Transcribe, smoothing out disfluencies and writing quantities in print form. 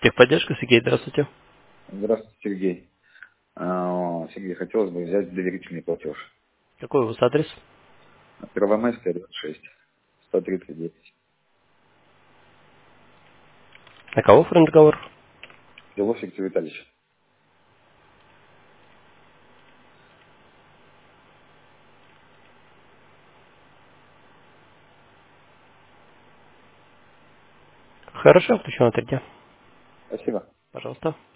Техподдержка, Сергей, здравствуйте. Здравствуйте, Сергей. Сергей, хотелось бы взять доверительный платеж. Какой у вас адрес? Первомайская, 26, 139. На кого оформлен договор? Белов Виктор Витальевич. Хорошо, включено 3 дня. Спасибо. Пожалуйста.